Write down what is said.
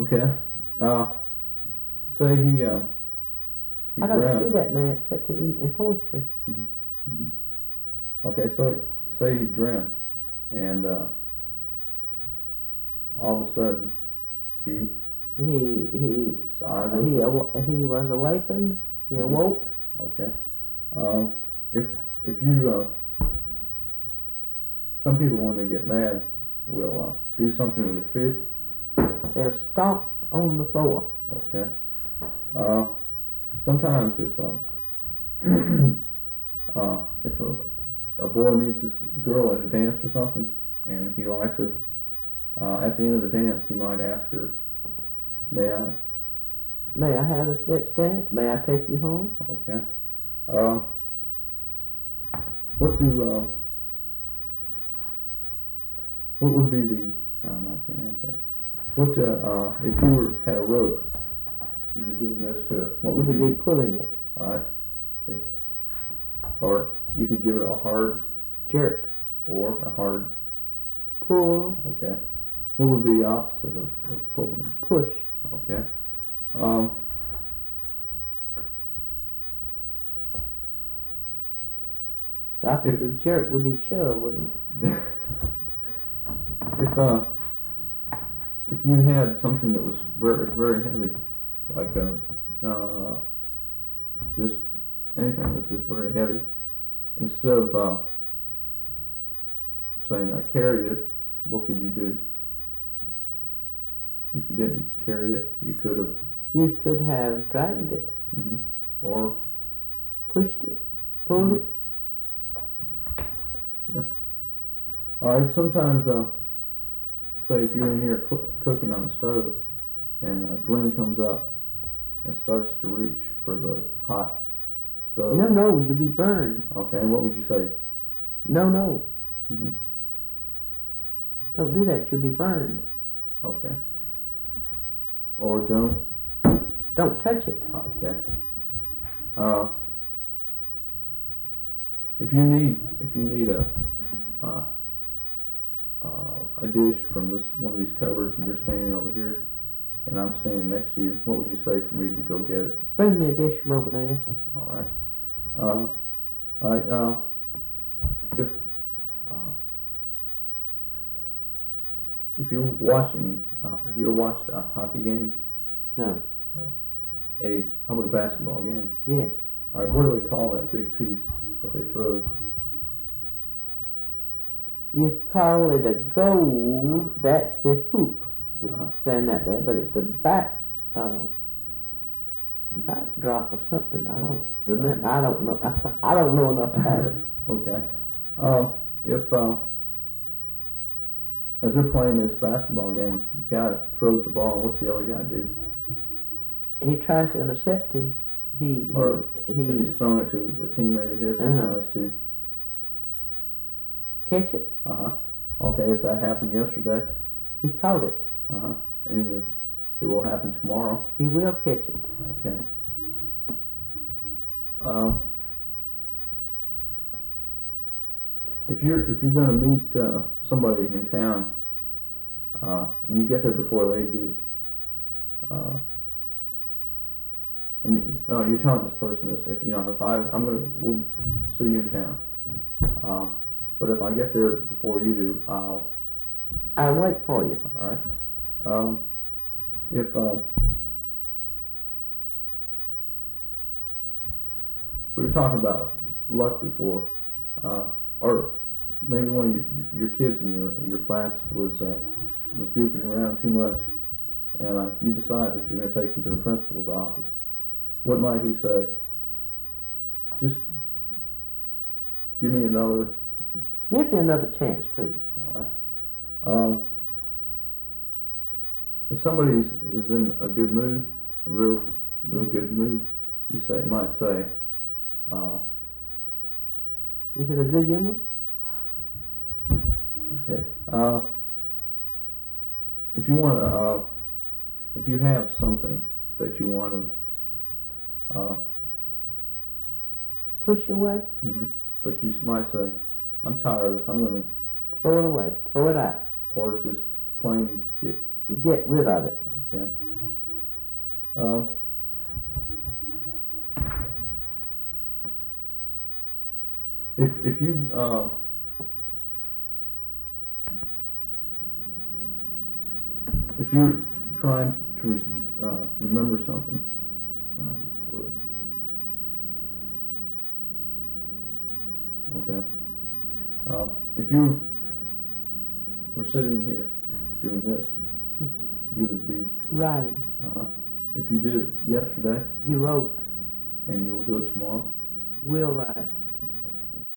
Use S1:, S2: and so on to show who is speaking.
S1: Okay. Say he
S2: I don't
S1: drowned.
S2: see that now except in poetry.
S1: Okay, so say he dreamt, and all of a sudden he his eyes opened.
S2: He was awakened. He awoke.
S1: Okay. If you some people when they get mad will do something with a fish.
S2: They'll stomp on the floor.
S1: Okay. Sometimes if if a boy meets this girl at a dance or something and he likes her, at the end of the dance he might ask her, May
S2: I have this next dance? May I take you home?
S1: Okay. What would be the I can't answer that. What if you had a rope, you were doing this to it, what would
S2: you be pulling it?
S1: Alright. Or you could give it a hard
S2: jerk
S1: or a hard
S2: pull.
S1: Okay. What would be the opposite of pulling?
S2: Push.
S1: Okay.
S2: The opposite of jerk would be shove, wouldn't it?
S1: If you had something that was very, very heavy, like just anything that's just very heavy, instead of saying I carried it, what could you do? If you didn't carry it, you could have.
S2: You could have dragged it.
S1: Mm-hmm. Or
S2: pushed it, pulled it.
S1: Yeah. All right. Sometimes, say if you're in here cooking on the stove, and Glenn comes up and starts to reach for the hot stove.
S2: No, you'll be burned.
S1: Okay. And what would you say?
S2: No.
S1: Mm-hmm.
S2: Don't do that. You'll be burned.
S1: Okay. Or don't
S2: touch it.
S1: Okay. If you need a dish from one of these cupboards, and you're standing over here, and I'm standing next to you, what would you say for me to go get it?
S2: Bring me a dish from over there.
S1: All right. All right. If you're watching, have you ever watched a hockey game?
S2: No.
S1: Oh. How about a basketball game?
S2: Yes.
S1: All right. What do they call that big piece that they throw?
S2: You call it a goal. That's the hoop. Stand out there, but it's a backdrop or something. I don't remember. I don't know. I don't know enough about it.
S1: Okay. As they're playing this basketball game, the guy throws the ball. What's the other guy do?
S2: He tries to intercept him. He's
S1: thrown it to a teammate of his. He tries to
S2: catch it.
S1: Okay. If that happened yesterday,
S2: he caught it.
S1: And if it will happen tomorrow,
S2: he will catch it.
S1: Okay. If you're going to meet somebody in town, and you get there before they do, and you're telling this person this, we'll see you in town, but if I get there before you do, I'll
S2: wait for you.
S1: All right. If we were talking about luck before, or maybe one of your kids in your class was goofing around too much, and you decide that you're going to take him to the principal's office. What might he say? Just give me another
S2: chance, please.
S1: All right. If somebody is in a good mood, a real good mood, you might say.
S2: Is it a good humor?
S1: Okay. If you want to, if you have something that you want to
S2: push away,
S1: but you might say, "I'm tired of this. I'm going to
S2: throw it away, throw it out,"
S1: or just plain get
S2: rid of it.
S1: Okay. Okay. If you if you're trying to remember something, okay. If you were sitting here doing this, you would be
S2: Writing.
S1: If you did it yesterday,
S2: You wrote.
S1: and you'll do it tomorrow.
S2: You will write.